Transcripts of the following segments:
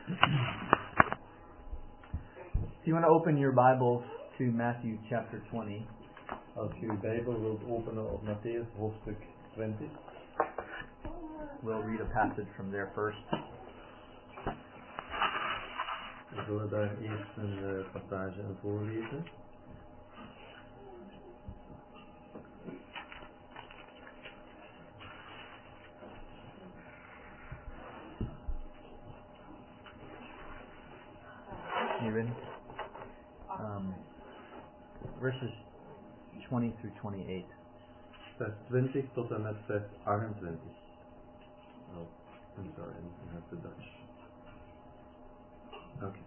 If you want to open your Bibles to Matthew chapter 20. Als je uw Bijbel wilt openen op Matthäus hoofdstuk 20. We'll read a passage from there first. We zullen daar eerst een passage aan voorlezen. You ready? Verses 20 through 28. Vers 20 tot en met vers 28. Oh, I'm sorry, I have the Dutch. Okay.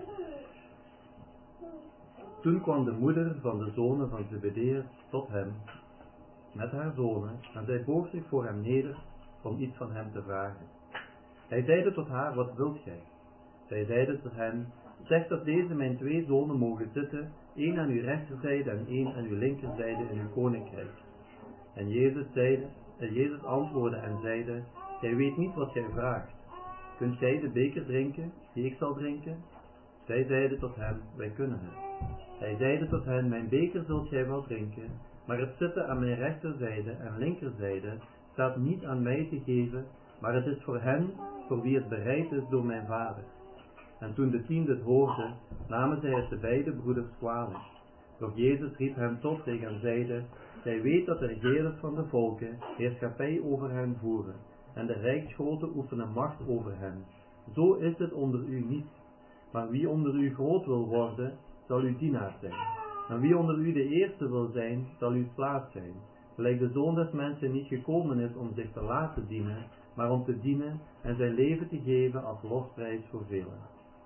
Toen kwam de moeder van de zonen van Zebedeus tot hem met haar zonen en zij boog zich voor hem neder om iets van hem te vragen. Hij zeide tot haar, wat wilt gij? Zij zeide tot hem, zeg dat deze mijn 2 zonen mogen zitten, 1 aan uw rechterzijde en 1 aan uw linkerzijde in uw koninkrijk. En Jezus antwoordde en zeide, gij weet niet wat gij vraagt. Kunt gij de beker drinken, die ik zal drinken? Zij zeiden tot hem, wij kunnen het. Hij zeide tot hen, mijn beker zult gij wel drinken, maar het zitten aan mijn rechterzijde en linkerzijde staat niet aan mij te geven, maar het is voor hen, voor wie het bereid is door mijn vader. En toen de 10 dit hoorden, namen zij het de beide broeders kwalijk. Doch Jezus riep hen tot zich en zeide, gij weet dat de regerders van de volken heerschappij over hen voeren, en de rijksgroten oefenen macht over hen. Zo is het onder u niet. Maar wie onder u groot wil worden, zal uw dienaar zijn. En wie onder u de eerste wil zijn, zal uw slaaf zijn. Gelijk de Zoon des Mensen niet gekomen is om zich te laten dienen, maar om te dienen en zijn leven te geven als losprijs voor velen.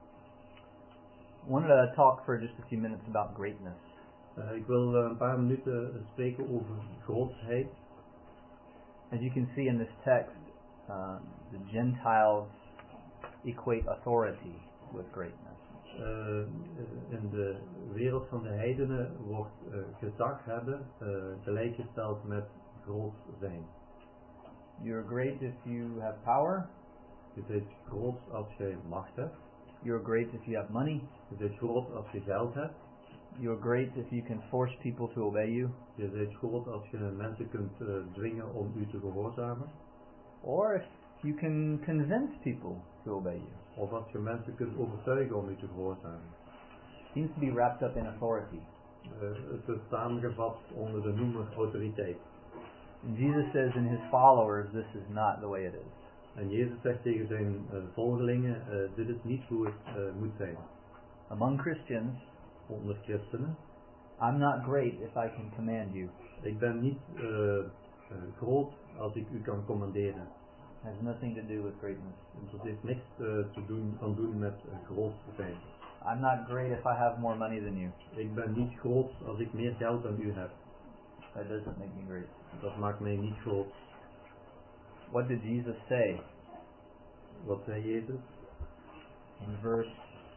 I wanted to talk for just a few minutes about greatness. Ik wil een paar minuten spreken over grootsheid. As you can see in this text, the Gentiles equate authority with greatness. In de wereld van de heidenen wordt gezag hebben gelijkgesteld met groot zijn. You're great if you have power. Je bent groot als je macht hebt. You're great if you have money. Je bent groot als je geld hebt. You're great if you can force people to obey you. Je bent groot als je mensen kunt dwingen om u te gehoorzamen. Or if you can convince people to obey you. Of als je mensen kunt overtuigen om u te gehoorzamen. Seems to be wrapped up in authority. Het is samengevat onder de noemer autoriteit. And Jesus says in his followers, this is not the way it is. En Jezus zegt tegen zijn volgelingen, dit is niet hoe het moet zijn. Among Christians, onder christenen, I'm not great if I can command you. Ik ben niet groot als ik u kan commanderen. Has nothing to do with greatness. Dat heeft niks te doen met groot zijn. I'm not great if I have more money than you. Ik ben niet groot als ik meer geld dan u heb. That doesn't make me great. Dat maakt mij niet groot. What did Jesus say? Wat zei Jezus? In verse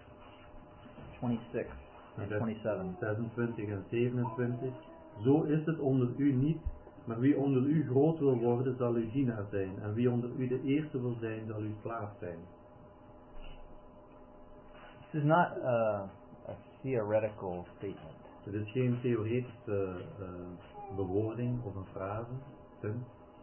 26 and 27. 26 en 27. Zo is het onder u niet, maar wie onder u groot wil worden, zal uw dienaar zijn. En wie onder u de eerste wil zijn, zal uw slaaf zijn. This is not a theoretical statement. Het is geen theoretische bewoording of een frase. Punt.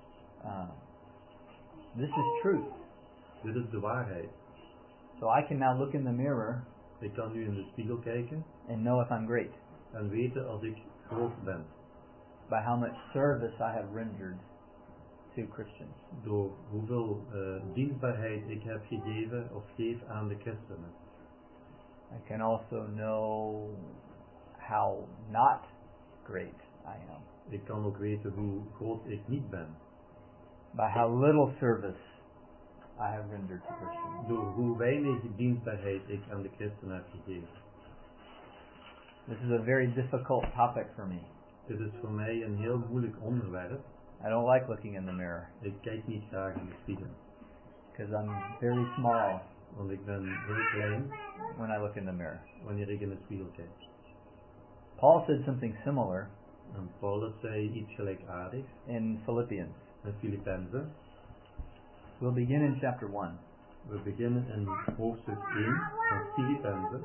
This is truth. Dit is de waarheid. So I can now look in the mirror. Ik kan nu in de spiegel kijken. And know if I'm great. En weten als ik groot ben. By how much service I have rendered to Christians. Door hoeveel dienstbaarheid ik heb gegeven of geef aan de christenen. I can also know how not great I am. Ik kan ook weten hoe groot ik niet ben. By how little service I have rendered to Christians. Door hoe weinig dienstbaarheid ik aan de christenen heb gegeven. This is a very difficult topic for me. Dit is voor mij een heel moeilijk onderwerp. I don't like looking in the mirror. Ik kijk niet graag in de spiegel. Because I'm very small. Want ik ben heel klein. When I look in the mirror. Wanneer ik in de spiegel kijk. Paul said something similar. En Paulus zei iets gelijkaardigs. In Philippians. In Filippenzen. We'll begin in chapter 1. We beginnen in hoofdstuk 1 van Filippenzen.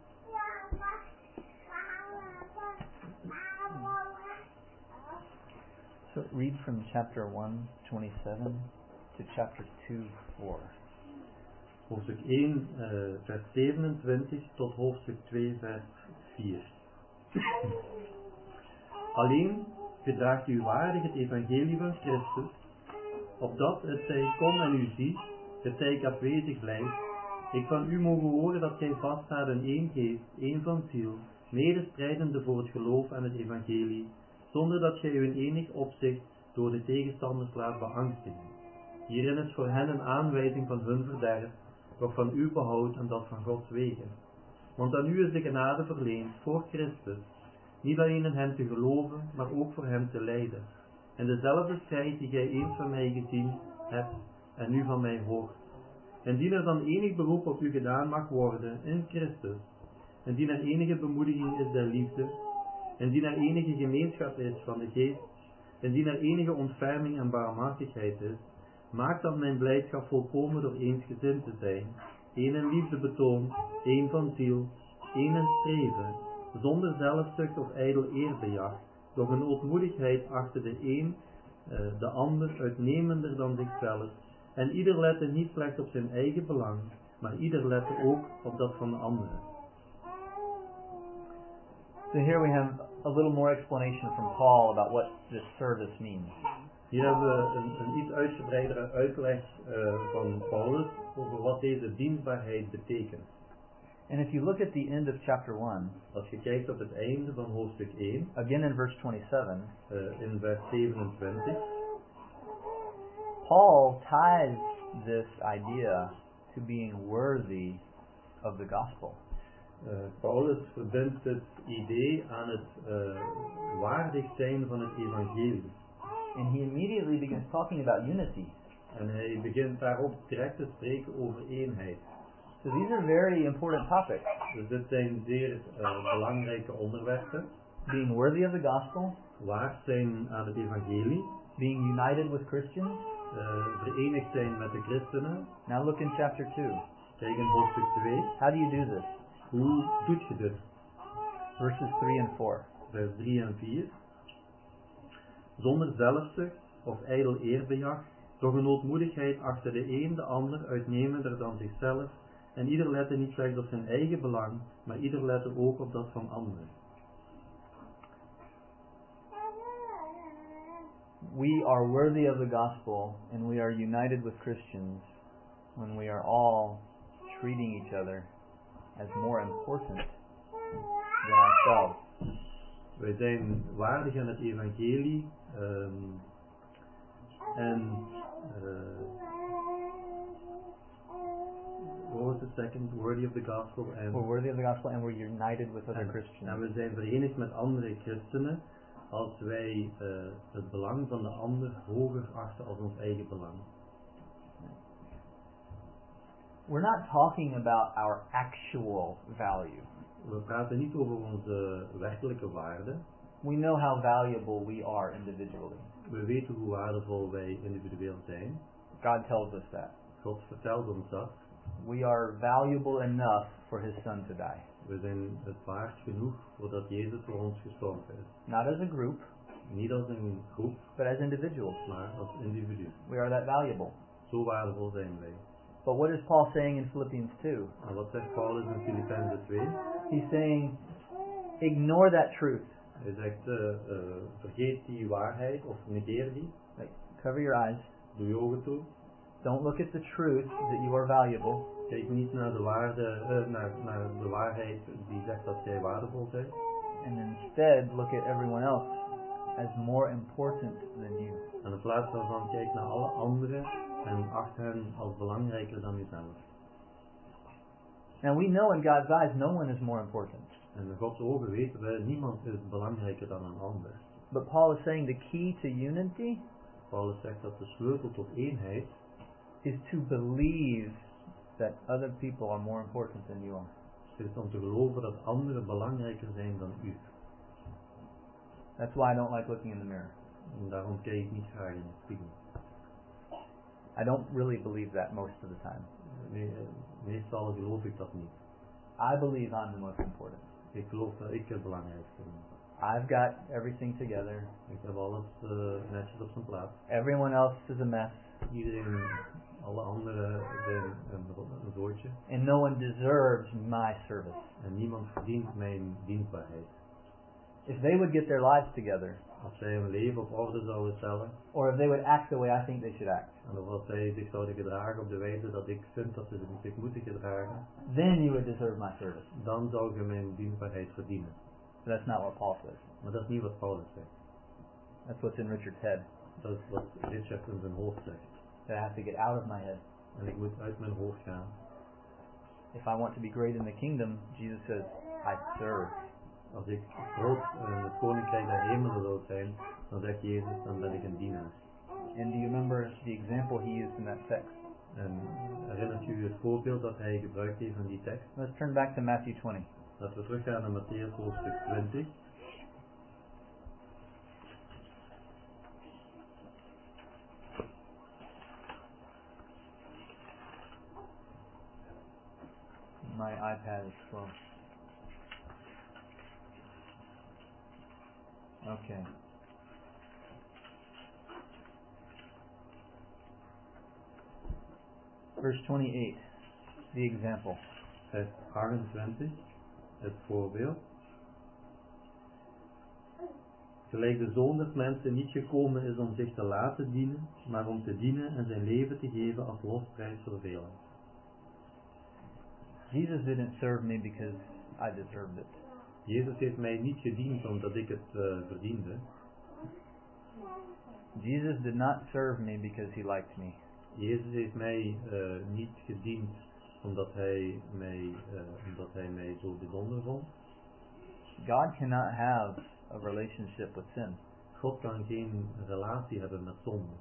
So read from chapter 1:27 to chapter 2:4. Hoofdstuk 1, vers 27 tot hoofdstuk 2, vers 4. Alleen gedraagt u waardig het evangelie van Christus, opdat het zij kom en u ziet, het zij ik afwezig blijf, ik van u mogen horen dat gij vaststaat in één geest, één van ziel, medestrijdende voor het geloof en het evangelie, zonder dat gij u in enig opzicht door de tegenstanders laat beangstigen. Hierin is voor hen een aanwijzing van hun verderf, doch van uw behoud en dat van Gods wegen. Want aan u is de genade verleend voor Christus, niet alleen in hem te geloven, maar ook voor hem te lijden. En dezelfde strijd die gij eens van mij gezien hebt en nu van mij hoort. Indien er dan enig beroep op u gedaan mag worden in Christus, indien er enige bemoediging is der liefde, indien er enige gemeenschap is van de geest, indien er enige ontferming en barmhartigheid is, maak dan mijn blijdschap volkomen door eensgezind te zijn, één in liefde betoond, één van ziel, één in streven, zonder zelfzucht of ijdel eerbejag, doch een ootmoedigheid achter de een, de ander uitnemender dan zichzelf, en ieder lette niet slechts op zijn eigen belang, maar ieder lette ook op dat van de anderen. So here we have a little more explanation from Paul about what this service means. Hier hebben we een iets uitgebreidere uitleg van Paulus over wat deze dienstbaarheid betekent. And if you look at the end of chapter 1, Als je kijkt op het einde van hoofdstuk 1, again in verse 27, in vers 27, Paul ties this idea to being worthy of the gospel. Paulus verbindt het idee aan het waardig zijn van het evangelie. And he immediately begins talking about unity. En hij begint daarop direct te spreken over eenheid. So these are very important topics. Dus dit zijn zeer belangrijke onderwerpen. Being worthy of the gospel, Waard zijn aan het evangelie, being united with Christians. verenigd zijn met de christenen. Now look in chapter 2. Kijk in hoofdstuk 2. How do you do this? Hoe doet je dit? Verses 3 and 4. Vers 3 en 4. Zonder zelfzucht of ijdel eerbejag, doch een ootmoedigheid achter de een de ander uitnemender dan zichzelf, en ieder lette niet slechts op zijn eigen belang, maar ieder lette ook op dat van anderen. We are worthy of the gospel and we are united with Christians when we are all treating each other as more important than ourselves. Wij zijn waardig aan het evangelie en what was the second? Worthy of the gospel and We're worthy of the gospel and we're united with other Christians. en we zijn verenigd met andere christenen als wij het belang van de ander hoger achten als ons eigen belang. We're not talking about our actual value. We praten niet over onze werkelijke waarde. We know how valuable we are individually. We weten hoe waardevol wij individueel zijn. God tells us that. God vertelt ons dat. We are valuable enough for His Son to die. We zijn het waard genoeg voordat Jezus voor ons gestorven is. Not as a group, Niet als een groep, but as individuals. maar als individu. We are that valuable. Zo waardevol zijn wij. But what is Paul saying in Philippians 2? En wat zegt Paulus in Filippenzen 2? He's saying, ignore that truth. Hij zegt, vergeet die waarheid of negeer die. Like, cover your eyes. Doe je ogen toe. Don't look at the truth that you are valuable. Kijk niet naar de, naar de waarheid die zegt dat jij waardevol bent. And instead look at everyone else as more important than you. En in plaats daarvan kijk naar alle anderen en acht hen als belangrijker dan jezelf. And we know in God's eyes no one is more important. En in Gods ogen weten we, niemand is belangrijker dan een ander. But Paul is saying the key to unity Paulus zegt dat de sleutel tot eenheid is to believe that other people are more important than you are. is om te geloven dat anderen belangrijker zijn dan u. That's why I don't like looking in the mirror. En daarom kijk ik niet graag in de spiegel. I don't really believe that most of the time. Meestal geloof ik dat niet. I believe I'm the most important. Ik geloof dat ik het belangrijkste ben. I've got everything together. Ik heb alles netjes op zijn plaats. Everyone else is a mess. Iedereen, alle anderen zijn een zootje. And no one deserves my service. En niemand verdient mijn dienstbaarheid. If they would get their lives together, Als zij hun leven op orde zouden stellen, or if they would act the way I think they should act, en of als zij zich zouden gedragen op de wijze dat ik vind dat ze zich moeten gedragen, then you would deserve my service. dan zou je mijn dienstbaarheid verdienen. But that's not what Paul says. Maar dat is niet wat Paulus zegt. That's what's in Richard's head. Dat is wat Richard in zijn hoofd zegt. That I have to get out of my head. En ik moet uit mijn hoofd gaan. If I want to be great in the kingdom, Jesus says, I serve. Als ik groot in het koninkrijk der hemelen zou zijn, dan zegt Jezus, dan ben ik een dienaar. And do you remember the example he used in that text? En herinnert u het voorbeeld dat hij gebruikt heeft in die tekst? Let's turn back to Matthew 20. Laten we teruggaan naar Mattheüs hoofdstuk 20. My iPad is slow. Okay. Verse 28, the example. Vers 28, het voorbeeld. Gelijk de Zoon des Mensen niet gekomen is om zich te laten dienen, maar om te dienen en zijn leven te geven als losprijs voor velen. Jesus didn't serve me because I deserved it. Jezus heeft mij niet gediend omdat ik het verdiende. Jesus did not serve me because he liked me. Jezus heeft mij niet gediend omdat hij mij zo bijzonder vond. God cannot have a relationship with sin. God kan geen relatie hebben met zonde.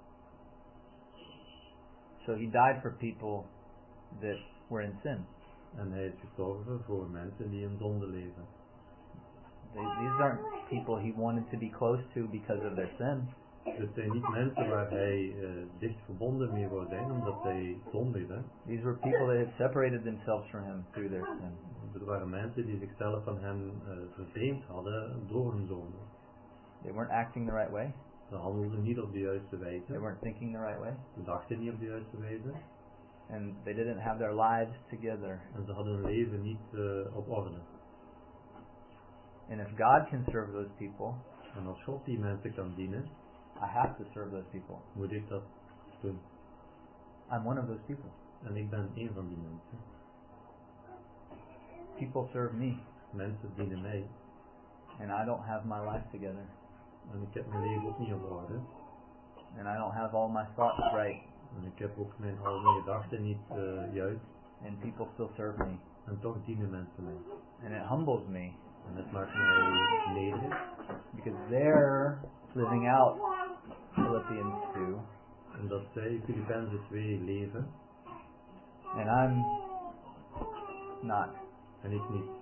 So he died for people that were in sin. En hij is gestorven voor mensen die in zonde leven. These aren't people he wanted to be close to because of their sin. Het zijn niet mensen waar hij dicht verbonden mee wil zijn omdat zij zondigden. These were people that had separated themselves from him through their sin. Het waren mensen die zichzelf van hem vervreemd hadden door hun zonde. They weren't acting the right way. Ze handelden niet op de juiste wijze. They weren't thinking the right way. Ze dachten niet op de juiste wijze. And they didn't have their lives together. En ze hadden hun leven niet op orde. And if God can serve those people, En als God die mensen kan dienen, I have to serve those people. moet ik dat doen. I'm one of those people. En ik ben een van die mensen. People serve me. Mensen dienen mij. And I don't have my life together. En ik heb mijn leven ook niet op orde. And I don't have all my thoughts right. En ik heb ook al mijn gedachten niet juist. And people still serve me. En toch dienen mensen mij. And it humbles me. En het maakt mij nederig. Because they're living out Philippians 2. Omdat zij Filippenzen 2 leven. And I'm not. En ik niet.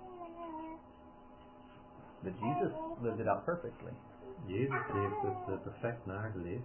But Jesus lived it out perfectly. Jezus heeft het perfect nageleefd.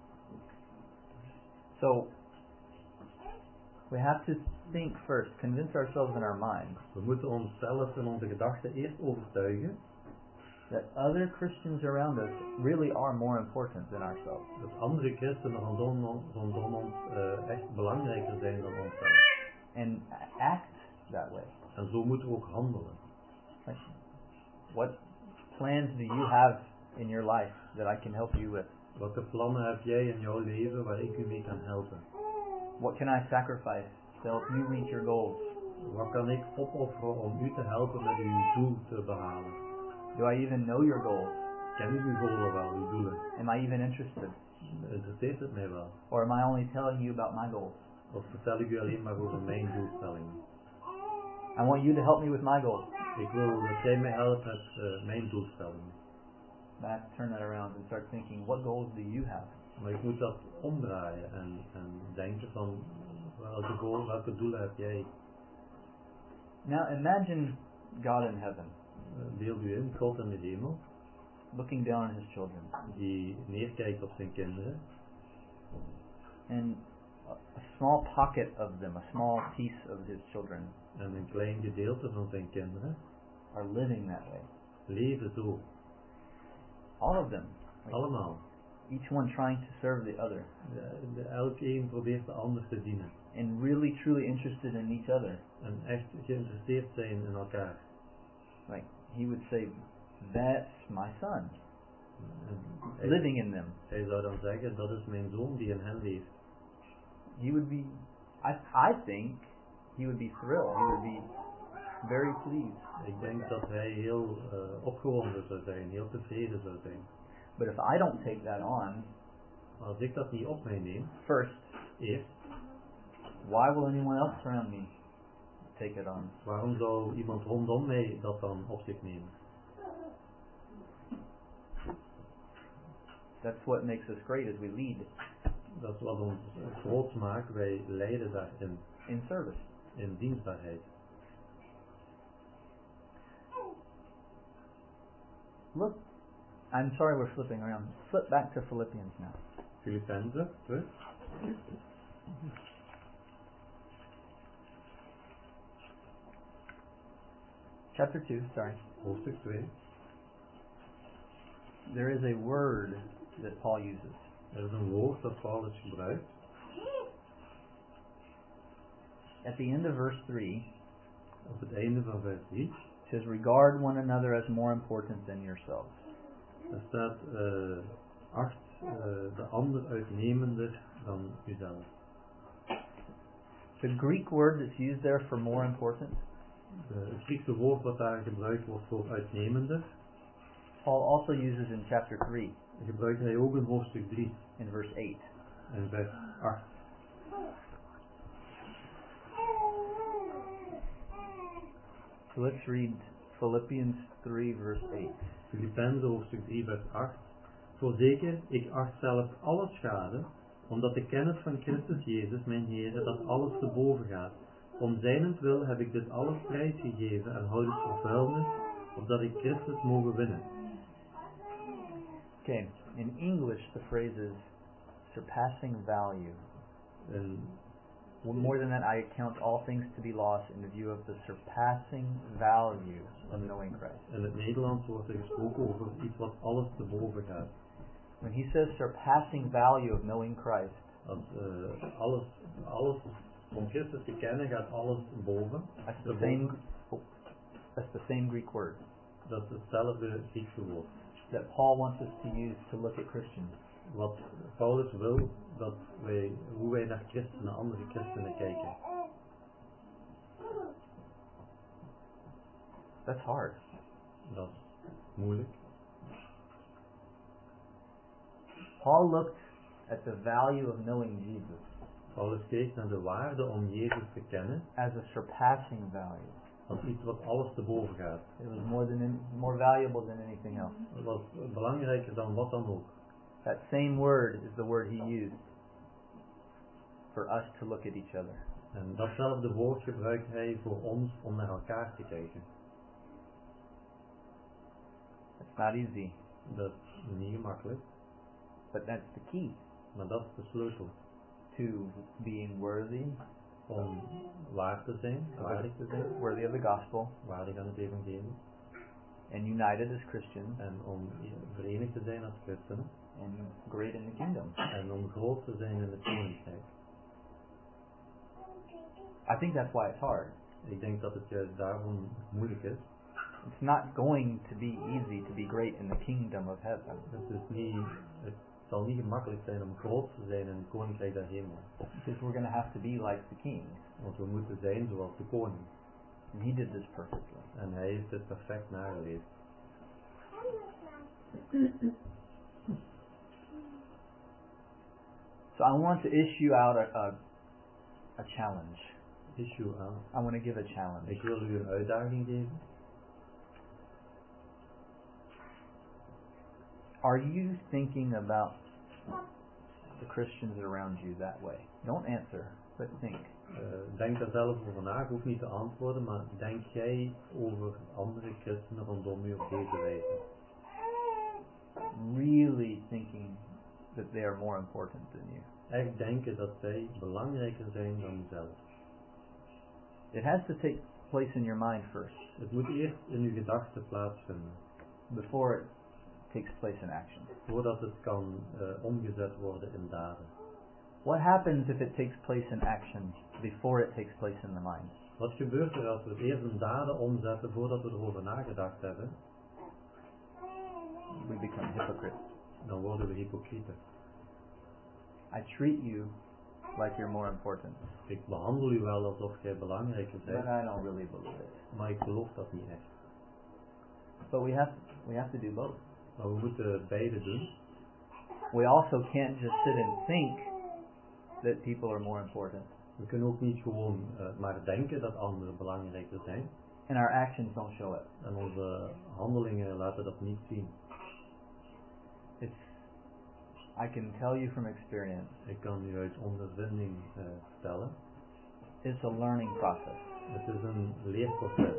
So, we have to think first, convince ourselves in our mind We moeten onszelf en onze gedachten eerst overtuigen that other Christians around us really are more important than ourselves. dat andere christenen rondom ons echt belangrijker zijn dan onszelf. And act that way. En zo moeten we ook handelen. Like, what plans do you have in your life that I can help you with? Welke plannen heb jij in jouw leven waar ik u mee kan helpen? What can I sacrifice to help you reach your goals? Wat kan ik opofferen om u te helpen met uw doel te behalen? Do I even know your goals? Ken ik uw doelen wel, uw doelen? Am I even interested? Interesseert het mij wel? Or am I only telling you about my goals? Of vertel ik u alleen maar over mijn doelstellingen? I want you to help me with my goals. Ik wil dat jij mij helpt met mijn doelstellingen. I have to turn that around and start thinking, what goals do you have? Maar ik moet dat omdraaien en denken van welke doelen heb jij? Now imagine God in heaven. Beeld u in, God in de hemel, looking down on his children. die neerkijkt op zijn kinderen. And a small pocket of them, a small piece of his children, En een klein gedeelte van zijn kinderen are living that way. leven zo. All of them. Like, Allemaal. each one trying to serve the other. Elk een probeert de ander te dienen. And really, truly interested in each other. En echt geïnteresseerd zijn in elkaar. Like, he would say, that's my son. En Living in them. hij zou dan zeggen, dat is mijn zoon die in hen leeft. He would be, I think, he would be thrilled. He would be very pleased. Ik denk dat hij heel opgewonden zou zijn, heel tevreden zou zijn. But if I don't take that on, Maar als ik dat niet op mij neem, first, eerst, why will anyone else around me take it on? waarom zou iemand rondom mij dat dan op zich nemen? That's what makes us great as we lead Dat is wat ons groot maakt, wij leiden daarin, in service. in dienstbaarheid. Look, I'm sorry we're flipping around. Flip back to Philippians now. Filippenzen, terug. Chapter 2, sorry. Hoofdstuk 2. There is a word that Paul uses. Er is een woord dat Paulus gebruikt. At the end of verse 3, Op het einde van vers 3. it says, regard one another as more important than yourselves. Er staat, acht de ander uitnemender dan uzelf. The Greek word that's used there for more important, Het Griekse woord wat daar gebruikt wordt voor uitnemender, Paul also uses in chapter 3, gebruikt hij ook in hoofdstuk 3 in verse 8. en vers 8. So let's read Philippians 3 verse 8. Filippenzen hoofdstuk 3 vers 8. Voorzeker, ik acht zelf alles schade, omdat de kennis van Christus Jezus, mijn Heer, dat alles te boven gaat. Om zijnentwil heb ik dit alles prijsgegeven en houd het voor vuilnis, opdat ik Christus mogen winnen. Okay, in English the phrase is surpassing value. En More than that, I count all things to be lost in the view of the surpassing value of knowing Christ. in het Nederlands wordt er gesproken over iets wat alles te boven gaat. When he says surpassing value of knowing Christ, Als alles om Christus te kennen gaat alles boven. that's the same Greek word Dat is hetzelfde Griekse woord. that Paul wants us to use to look at Christians. Wat Paulus wil, dat hoe wij naar christenen, andere christenen kijken. That's hard. Dat is moeilijk. Paul looked at the value of knowing Jesus Paulus keek naar de waarde om Jezus te kennen as a surpassing value. als iets wat alles te boven gaat. It was more valuable than anything else. Het was belangrijker dan wat dan ook. That same word is the word he used for us to look at each other. En datzelfde woord gebruikt hij voor ons om naar elkaar te kijken. It's not easy, Dat is niet gemakkelijk, but that's the key maar dat is de sleutel. to being worthy Om waar te zijn, waardig te zijn, worthy of the gospel, waardig aan het evangelie. and united as Christians, En om verenigd te zijn als christenen. and great in the kingdom. En om groot te zijn in het koninkrijk. I think that's why it's hard. Ik denk dat het juist daarom moeilijk is. It's not going to be easy to be great in the kingdom of heaven. Het zal niet gemakkelijk zijn om groot te zijn in het koninkrijk der hemel. Because we're going to have to be like the king. Want we moeten zijn zoals de koning. And he did this perfectly. En hij heeft het perfect nageleefd. So I want to issue out a challenge. Issue aan. I want to give a challenge. Ik wil u een uitdaging geven. Are you thinking about the Christians around you that way? Don't answer, but think. Denk daar zelf over na. Ik hoef niet te antwoorden, maar denk jij over andere christenen rondom u op deze wijze? Really thinking that they are more important than you. Echt denken dat zij belangrijker zijn dan jezelf. It has to take place in your mind first, Het moet eerst in uw gedachten plaatsvinden, before it takes place in action. voordat het kan omgezet worden in daden. What happens if it takes place in action before it takes place in the mind? Wat gebeurt er als we het eerst in daden omzetten voordat we erover nagedacht hebben? We become hypocrites. Dan worden we hypocrieten. I treat you like you're more important, Ik behandel u wel alsof jij belangrijker but bent, I don't really believe it. maar ik geloof dat niet echt. But we have to do both. Maar we moeten beide doen. We also can't just sit and think that people are more important, We kunnen ook niet gewoon maar denken dat anderen belangrijker zijn. and our actions don't show it. En onze handelingen laten dat niet zien. I can tell you from experience, Ik kan u uit ondervinding vertellen. it's a learning process. Het is een leerproces.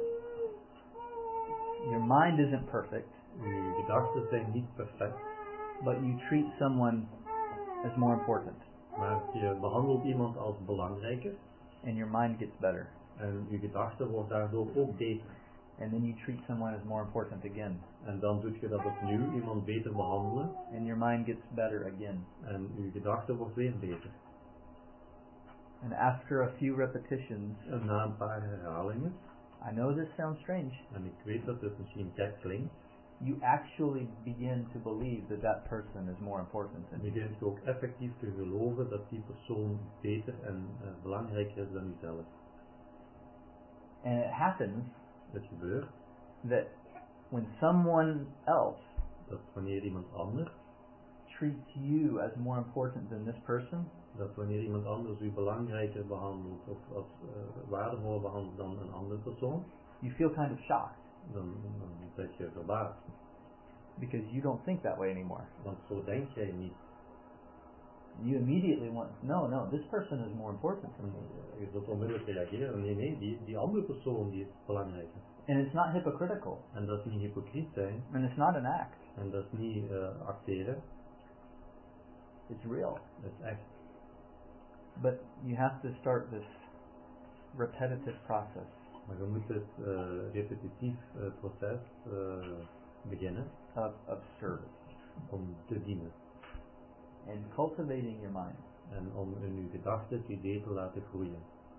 Your mind isn't perfect, Uw gedachten zijn niet perfect, but you treat someone as more important, maar je behandelt iemand als belangrijker and your mind gets better. en uw gedachten wordt daardoor ook beter. And then you treat someone as more important again, En dan doe je dat opnieuw, iemand beter behandelen and your mind gets better again. en uw gedachte wordt weer beter. And after a few repetitions, En na een paar herhalingen, I know this sounds strange, en ik weet dat het misschien gek klinkt, you actually begin to believe that that person is more important than you. begint je ook effectief te geloven dat die persoon beter en belangrijker is dan jezelf. And it happens Het gebeurt that when someone else dat wanneer iemand anders, treats you as more important than this person, dat wanneer iemand anders u belangrijker behandelt of als waardevoller behandelt dan een andere persoon, you feel kind of shocked dan ben je verbaasd. because you don't think that way anymore. Want zo denk jij niet. You immediately want, no, this person is more important than me. Je zult onmiddellijk reageren, nee, die andere persoon die is belangrijker. And it's not hypocritical, En dat is niet hypocriet zijn, and it's not an act. en dat is niet acteren, It's real. dat is echt. But you have to start this repetitive process. Maar je moet het repetitief proces beginnen Of service om te dienen. and cultivating your mind. En om in uw gedachten het idee te laten groeien.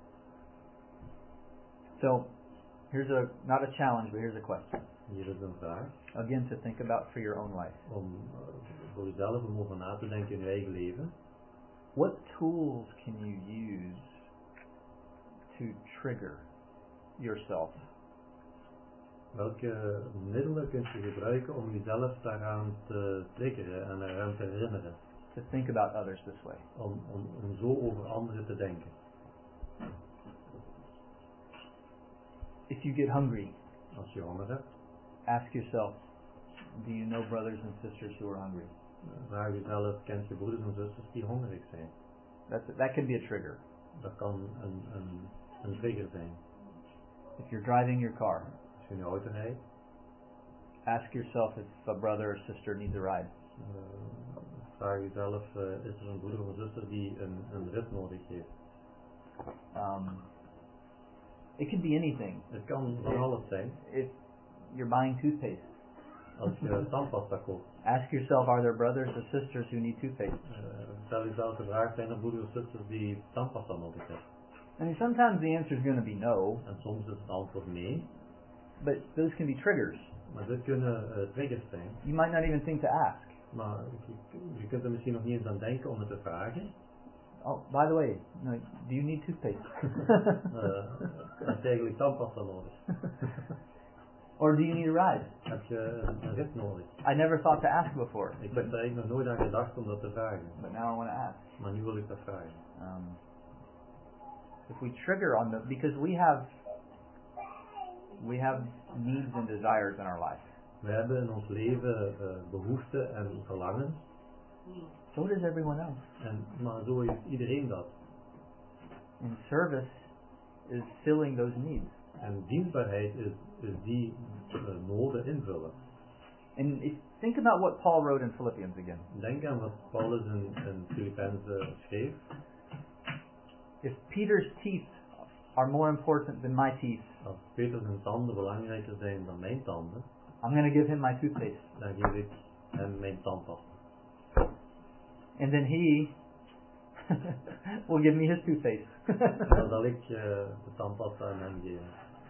So, here's not a challenge, but here's a question. Hier is een vraag. Again, to think about for your own life. Om voor jezelf om over na te denken in je eigen leven. What tools can you use to trigger yourself? Welke middelen kunt je gebruiken om jezelf daaraan te triggeren en eraan te herinneren? To think about others this way. Om zo over anderen te denken. If you get hungry, Als je honger hebt, ask yourself, do you know brothers and sisters who are hungry? vraag jezelf, kent je broeders en zusters die hongerig zijn? That can be a trigger. Dat kan een trigger zijn. If you're driving your car, Als je in je auto rijdt, ask yourself if a brother or sister needs a ride. vraag jezelf, is er een broeder of een zuster die een rit nodig heeft? It could be anything. Het kan van alles zijn. If you're buying toothpaste, Als je tandpasta koopt, ask yourself, are there brothers or sisters who need toothpaste? stel jezelf de vraag, zijn er broeders of zusters die tandpasta nodig hebben? I mean, sometimes the answer is going to be no, En soms is het antwoord nee, but those can be triggers. maar dit kunnen triggers zijn. You might not even think to ask. Maar je kunt er misschien nog niet eens aan denken om het te vragen. Oh, by the way, no, do you need toothpaste? Heb je eigenlijk tandpasta nodig? Or do you need a ride? Heb je een rit nodig? I never thought to ask before, Ik heb daar eigenlijk nog nooit aan gedacht om dat te vragen. but now I want to ask. Maar nu wil ik dat vragen. If we trigger on because we have needs and desires in our life. We hebben in ons leven behoeften en verlangens. So does everyone else. Maar zo heeft iedereen dat. And service is filling those needs. En dienstbaarheid is die noden invullen. And think about what Paul wrote in Philippians again. Denk aan wat Paulus in Filippenzen schreef. If Peter's teeth are more important than my teeth, Als Peter zijn tanden belangrijker zijn dan mijn tanden, I'm going to give him my toothpaste. dan geef ik hem mijn tandpasta. And then he will give me his toothpaste. En dan zal ik de tandpasta aan hem geven.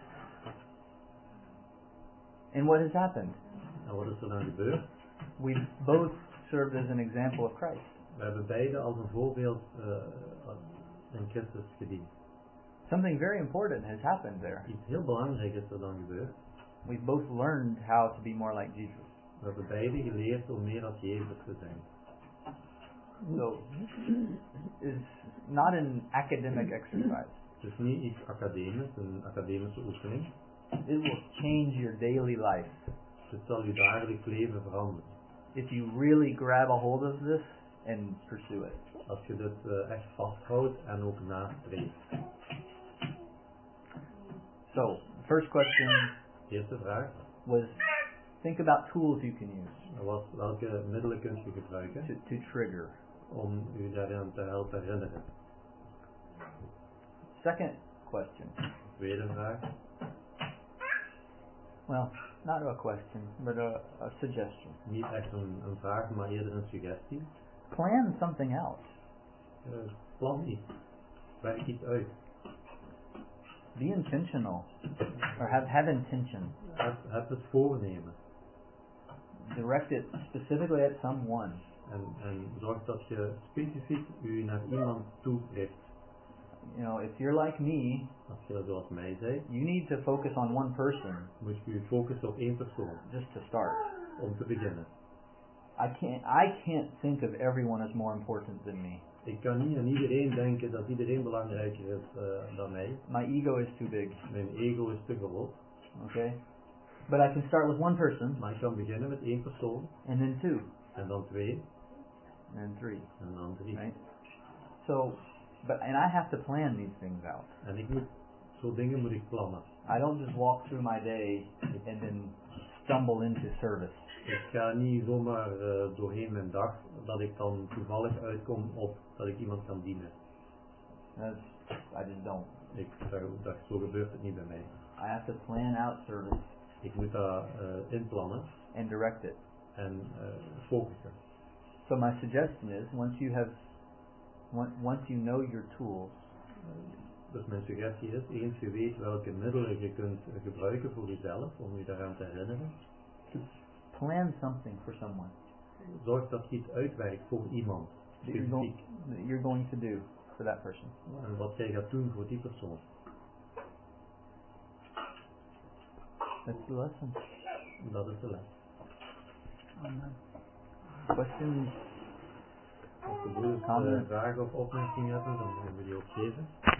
And what has happened? En wat is er dan gebeurd? We both served as an example of Christ. We hebben beide als een voorbeeld in Christus gediend. Something very important has happened there. Iets heel belangrijks is er dan gebeurd. We've both learned how to be more like Jesus. We hebben beide geleerd om meer als Jezus te zijn. So, it's not an academic exercise. Het is niet iets academisch, een academische oefening. It will change your daily life. Het zal je dagelijks leven veranderen. If you really grab a hold of this and pursue it. Als je dit echt vasthoudt en ook nastreeft. So, first question Eerste vraag was, think about tools you can use was welke middelen kunt je gebruiken to trigger. om u daaraan te helpen herinneren. Second question. Tweede vraag. Well, not a question, but a suggestion. Niet echt een vraag, maar eerder een suggestie. Plan something out. Plan iets. Werk iets uit. Be intentional. Or have intention. Heb het voornemen. Direct it specifically at someone. En zorg dat je specifiek u naar iemand toe richt. You know, if you're like me, Als je zoals mij zei, you need to focus on one person moet je focussen op één persoon. just to start. Om te beginnen. I can't think of everyone as more important than me. Ik kan niet aan iedereen denken dat iedereen belangrijker is dan mij. My ego is too big. Mijn ego is te groot. Okay? But I can start with one person, Maar ik kan beginnen met één persoon. and then two, En dan twee. and then three. En dan drie. Right? So, and I have to plan these things out. En zo'n dingen moet ik plannen. I don't just walk through my day and then stumble into service. Ik ga niet zomaar doorheen mijn dag dat ik dan toevallig uitkom op dat ik iemand kan dienen. I just don't. Zo gebeurt het niet bij mij. I have to plan out service Ik moet dat inplannen and direct it. en focussen. So my suggestion is, once you know your tools, Dus mijn suggestie is, eens je weet welke middelen je kunt gebruiken voor jezelf, om je daaraan te herinneren. plan something for someone. Zorg dat je iets uitwerkt voor iemand, specifiek. That you're going to do for that person. En wat jij gaat doen voor die persoon. That's the lesson. Dat is de les. Questions? Als de broeders vragen of opmerkingen hebben, dan mogen we die ook geven.